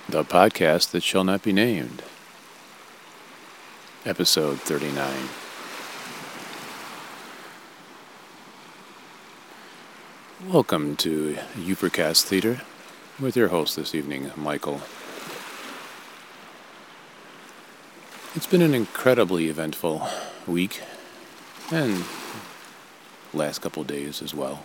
The podcast that shall not be named. Episode 39. Welcome to Upercast Theater with your host this evening, Michael. It's been an incredibly eventful week and last couple of days as well.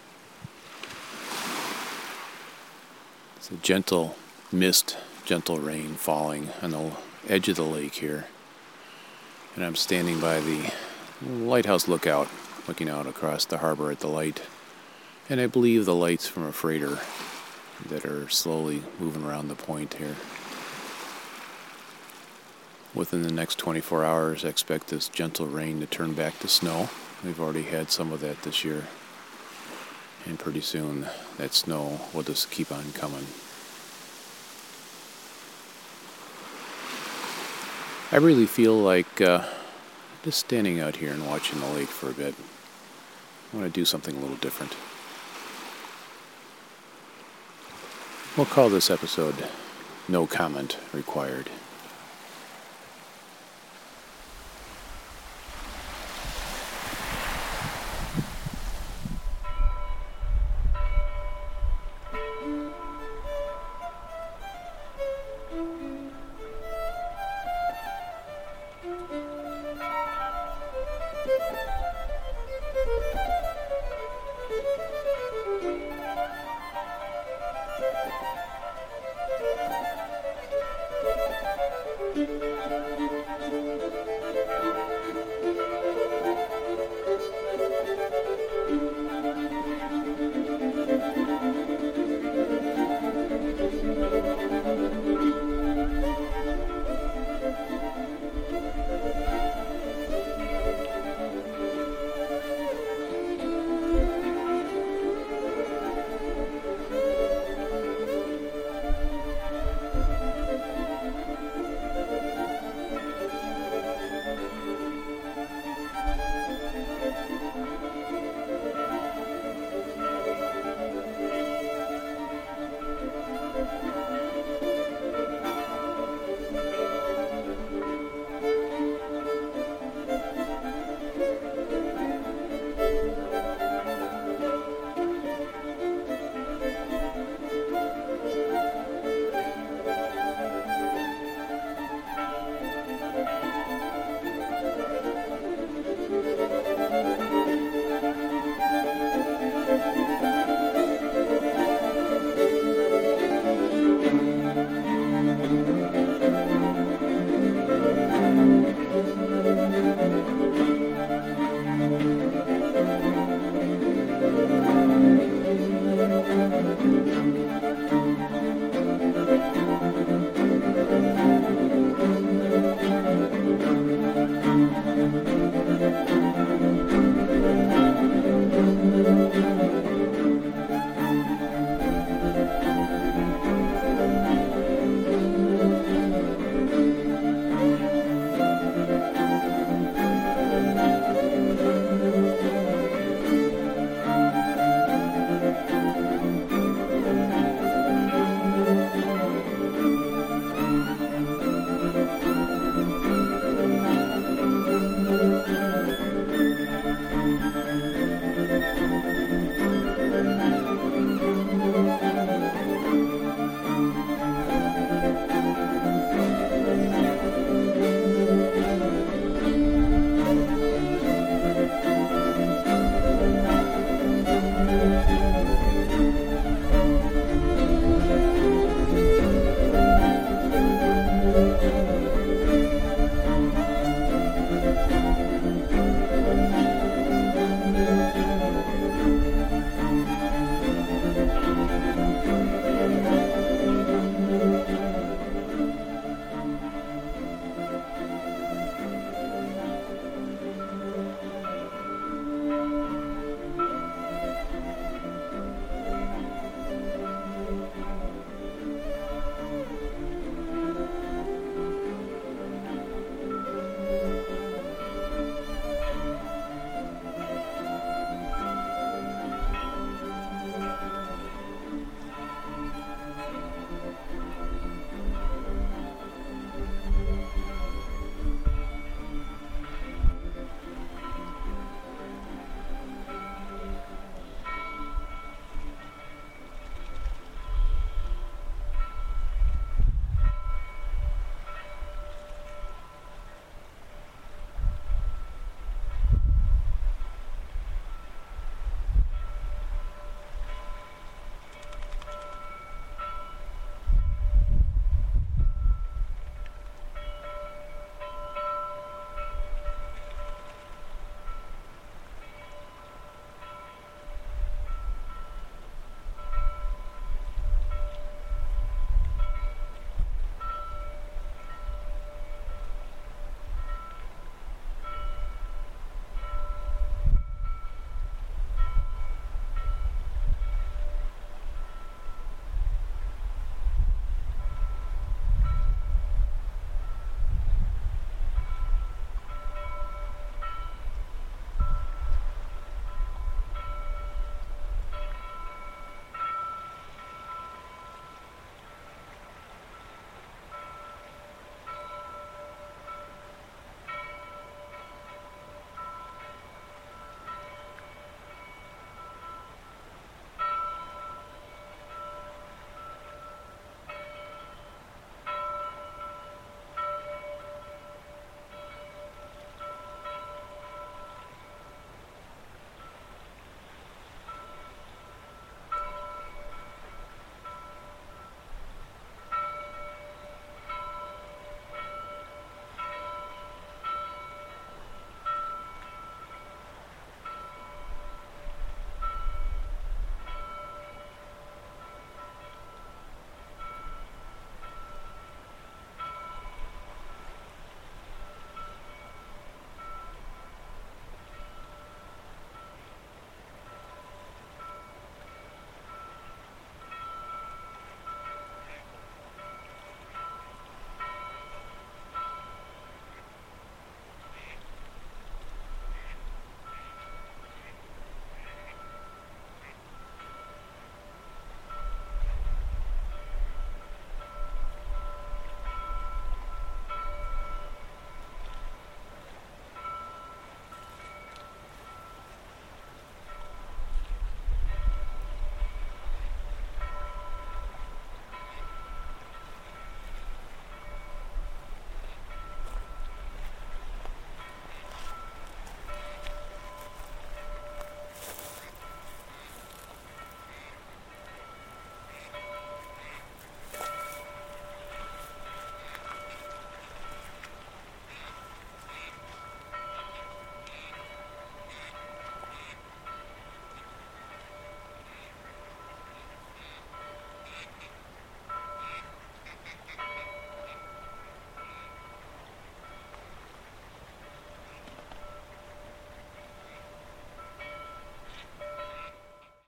It's a gentle mist, gentle rain falling on the edge of the lake here. And I'm standing by the lighthouse lookout, looking out across the harbor at the light. And I believe the lights from a freighter that are slowly moving around the point here. Within the next 24 hours, I expect this gentle rain to turn back to snow. We've already had some of that this year. And pretty soon, that snow will just keep on coming. I really feel like just standing out here and watching the lake for a bit. I want to do something a little different. We'll call this episode No Comment Required.